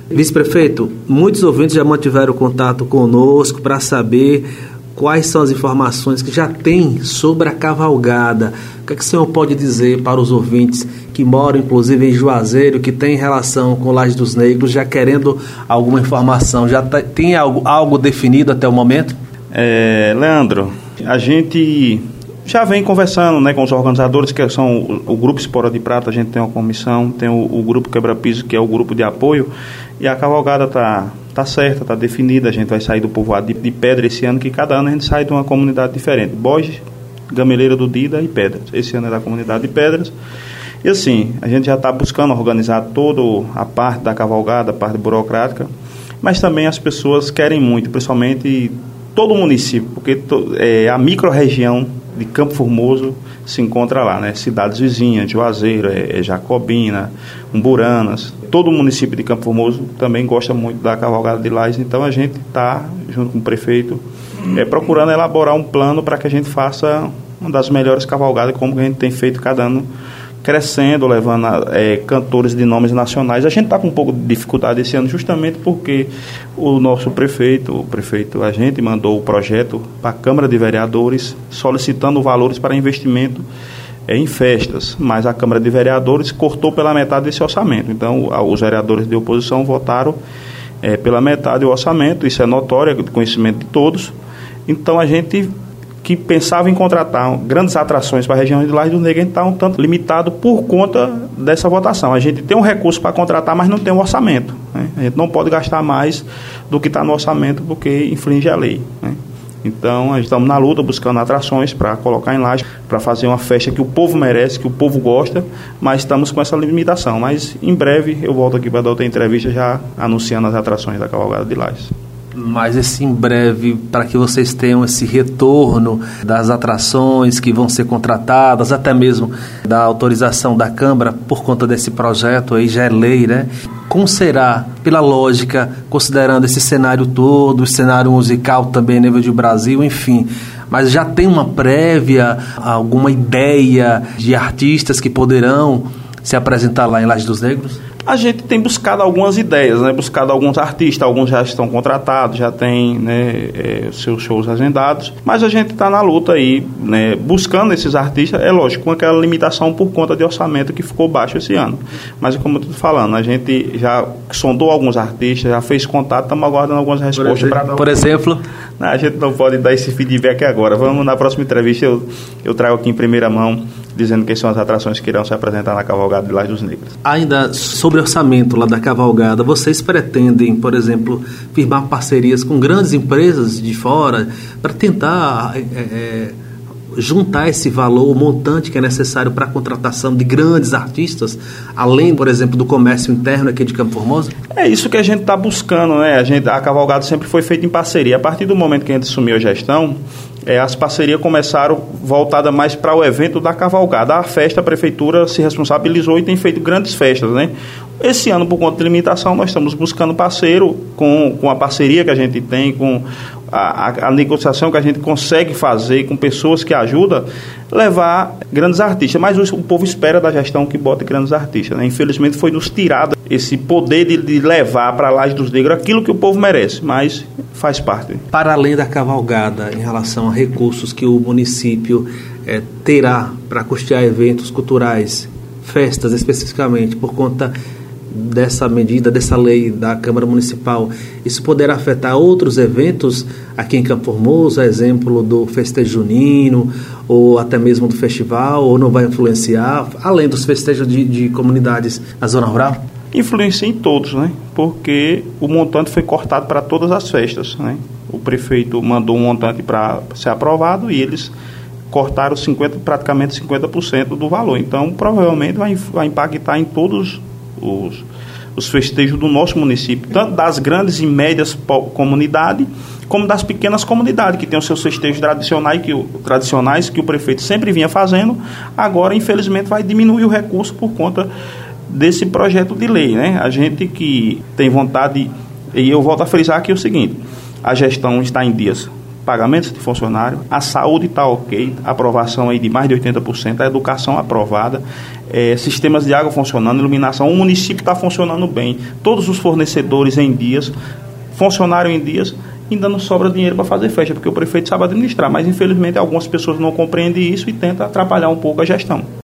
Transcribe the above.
Vice-prefeito, muitos ouvintes já mantiveram contato conosco para saber quais são as informações que já tem sobre a cavalgada. O que é que o senhor pode dizer para os ouvintes que moram, inclusive, em Juazeiro, que tem relação com Laje dos Negros, já querendo alguma informação? Já tem algo definido até o momento? Leandro, a gente já vem conversando, né, com os organizadores, que são o Grupo Espora de Prata. A gente tem uma comissão, tem o Grupo Quebra-Piso, que é o grupo de apoio, e a cavalgada está certa, está definida. A gente vai sair do povoado de Pedra esse ano, que cada ano a gente sai de uma comunidade diferente: Borges, Gameleira do Dida e Pedras. Esse ano é da comunidade de Pedras. E assim, a gente já está buscando organizar toda a parte da cavalgada, a parte burocrática, mas também as pessoas querem muito, principalmente todo o município, porque a micro-região de Campo Formoso se encontra lá, né? Cidades vizinhas, Juazeiro, Jacobina, Umburanas. Todo o município de Campo Formoso também gosta muito da cavalgada de Lajes. Então a gente está, junto com o prefeito, procurando elaborar um plano para que a gente faça uma das melhores cavalgadas, como a gente tem feito cada ano, crescendo, levando cantores de nomes nacionais. A gente está com um pouco de dificuldade esse ano, justamente porque o nosso prefeito, a gente mandou o projeto para a Câmara de Vereadores, solicitando valores para investimento em festas, mas a Câmara de Vereadores cortou pela metade desse orçamento. Então, os vereadores de oposição votaram pela metade do orçamento. Isso é notório, é de conhecimento de todos. Então, a gente que pensava em contratar grandes atrações para a região de Laje dos Negros, a gente está um tanto limitado por conta dessa votação. A gente tem um recurso para contratar, mas não tem um orçamento, né? A gente não pode gastar mais do que está no orçamento, porque infringe a lei, né? Então, a gente estamos na luta, buscando atrações para colocar em Laje, para fazer uma festa que o povo merece, que o povo gosta, mas estamos com essa limitação. Mas, em breve, eu volto aqui para dar outra entrevista já anunciando as atrações da cavalgada de Laje. Mas esse em breve, para que vocês tenham esse retorno das atrações que vão ser contratadas, até mesmo da autorização da Câmara por conta desse projeto aí, já é lei, né? Como será, pela lógica, considerando esse cenário todo, o cenário musical também a nível de Brasil, enfim, mas já tem uma prévia, alguma ideia de artistas que poderão se apresentar lá em Laje dos Negros? A gente tem buscado algumas ideias, né? Buscado alguns artistas, alguns já estão contratados, já tem, né, seus shows agendados, mas a gente está na luta aí, né, buscando esses artistas, é lógico, com aquela limitação por conta de orçamento que ficou baixo esse ano. Mas como eu estou falando, a gente já sondou alguns artistas, já fez contato, estamos aguardando algumas respostas. Por exemplo? Não, a gente não pode dar esse feedback agora. Vamos na próxima entrevista, eu trago aqui em primeira mão, dizendo quais são as atrações que irão se apresentar na cavalgada de Laje dos Negros. Ainda sobre orçamento lá da cavalgada, vocês pretendem, por exemplo, firmar parcerias com grandes empresas de fora para tentar juntar esse valor, o montante que é necessário para a contratação de grandes artistas, além, por exemplo, do comércio interno aqui de Campo Formoso? É isso que a gente está buscando, né? A cavalgada sempre foi feita em parceria. A partir do momento que a gente assumiu a gestão, as parcerias começaram voltadas mais para o evento da cavalgada. A festa, a prefeitura se responsabilizou e tem feito grandes festas, né? Esse ano, por conta de limitação, nós estamos buscando parceiro com a parceria que a gente tem, com a negociação que a gente consegue fazer com pessoas que ajudam, levar grandes artistas. Mas o povo espera da gestão que bote grandes artistas, né? Infelizmente foi nos tirado esse poder de levar para a Laje dos Negros aquilo que o povo merece, mas faz parte. Para além da cavalgada, em relação a recursos que o município terá para custear eventos culturais, festas especificamente, por conta dessa medida, dessa lei da Câmara Municipal, isso poderá afetar outros eventos aqui em Campo Formoso, exemplo do festejo junino, ou até mesmo do festival, ou não vai influenciar, além dos festejos de comunidades na zona rural? Influencia em todos, né? Porque o montante foi cortado para todas as festas, né? O prefeito mandou um montante para ser aprovado e eles cortaram praticamente 50% do valor. Então, provavelmente vai impactar em todos os festejos do nosso município, tanto das grandes e médias comunidades, como das pequenas comunidades, que tem os seus festejos tradicionais que o prefeito sempre vinha fazendo. Agora, infelizmente, vai diminuir o recurso por conta desse projeto de lei, né? A gente que tem vontade, e eu volto a frisar aqui o seguinte: a gestão está em dias pagamentos de funcionário, a saúde está ok, aprovação aí de mais de 80%, a educação aprovada, sistemas de água funcionando, iluminação, o município está funcionando bem, todos os fornecedores em dias, funcionário em dias, ainda não sobra dinheiro para fazer festa, porque o prefeito sabe administrar, mas infelizmente algumas pessoas não compreendem isso e tentam atrapalhar um pouco a gestão.